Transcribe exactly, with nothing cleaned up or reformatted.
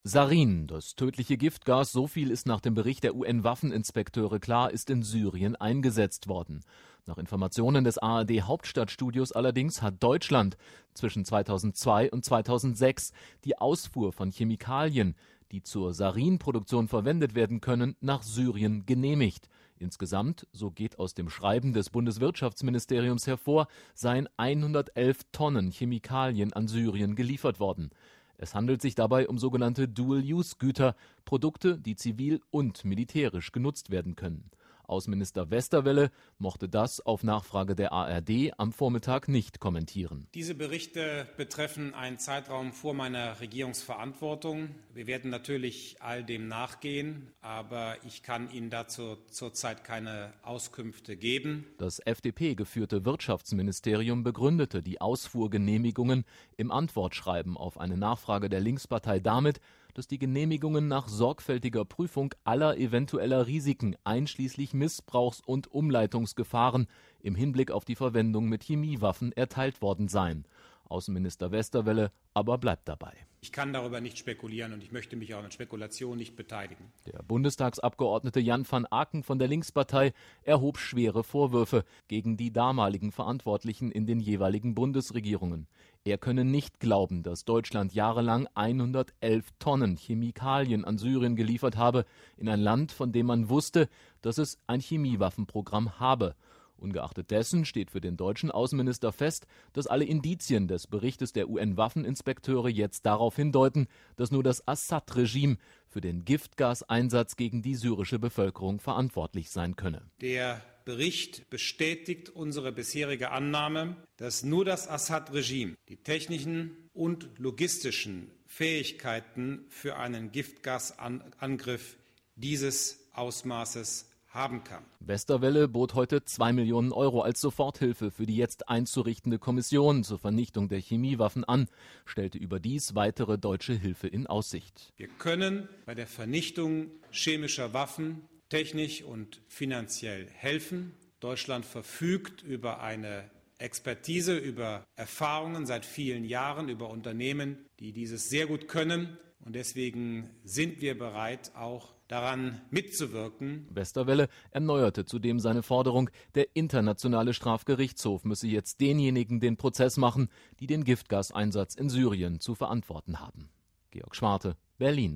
Sarin, das tödliche Giftgas, so viel ist nach dem Bericht der U N-Waffeninspekteure klar, ist in Syrien eingesetzt worden. Nach Informationen des A R D-Hauptstadtstudios allerdings hat Deutschland zwischen zweitausendzwei und zweitausendsechs die Ausfuhr von Chemikalien, die zur Sarinproduktion verwendet werden können, nach Syrien genehmigt. Insgesamt, so geht aus dem Schreiben des Bundeswirtschaftsministeriums hervor, seien hundertelf Tonnen Chemikalien an Syrien geliefert worden. Es handelt sich dabei um sogenannte Dual-Use-Güter, Produkte, die zivil und militärisch genutzt werden können. Außenminister Westerwelle mochte das auf Nachfrage der A R D am Vormittag nicht kommentieren. Diese Berichte betreffen einen Zeitraum vor meiner Regierungsverantwortung. Wir werden natürlich all dem nachgehen, aber ich kann Ihnen dazu zurzeit keine Auskünfte geben. Das F D P-geführte Wirtschaftsministerium begründete die Ausfuhrgenehmigungen im Antwortschreiben auf eine Nachfrage der Linkspartei damit, dass die Genehmigungen nach sorgfältiger Prüfung aller eventueller Risiken einschließlich Missbrauchs- und Umleitungsgefahren im Hinblick auf die Verwendung mit Chemiewaffen erteilt worden seien. Außenminister Westerwelle aber bleibt dabei. Ich kann darüber nicht spekulieren und ich möchte mich auch an Spekulationen nicht beteiligen. Der Bundestagsabgeordnete Jan van Aken von der Linkspartei erhob schwere Vorwürfe gegen die damaligen Verantwortlichen in den jeweiligen Bundesregierungen. Er könne nicht glauben, dass Deutschland jahrelang hundertelf Tonnen Chemikalien an Syrien geliefert habe, in ein Land, von dem man wusste, dass es ein Chemiewaffenprogramm habe. Ungeachtet dessen steht für den deutschen Außenminister fest, dass alle Indizien des Berichtes der U N-Waffeninspekteure jetzt darauf hindeuten, dass nur das Assad-Regime für den Giftgaseinsatz gegen die syrische Bevölkerung verantwortlich sein könne. Der Bericht bestätigt unsere bisherige Annahme, dass nur das Assad-Regime die technischen und logistischen Fähigkeiten für einen Giftgasangriff dieses Ausmaßes haben kann. Westerwelle bot heute zwei Millionen Euro als Soforthilfe für die jetzt einzurichtende Kommission zur Vernichtung der Chemiewaffen an, stellte überdies weitere deutsche Hilfe in Aussicht. Wir können bei der Vernichtung chemischer Waffen technisch und finanziell helfen. Deutschland verfügt über eine Expertise, über Erfahrungen seit vielen Jahren, über Unternehmen, die dieses sehr gut können. Und deswegen sind wir bereit, auch daran mitzuwirken. Westerwelle erneuerte zudem seine Forderung, der internationale Strafgerichtshof müsse jetzt denjenigen den Prozess machen, die den Giftgaseinsatz in Syrien zu verantworten haben. Georg Schwarte, Berlin.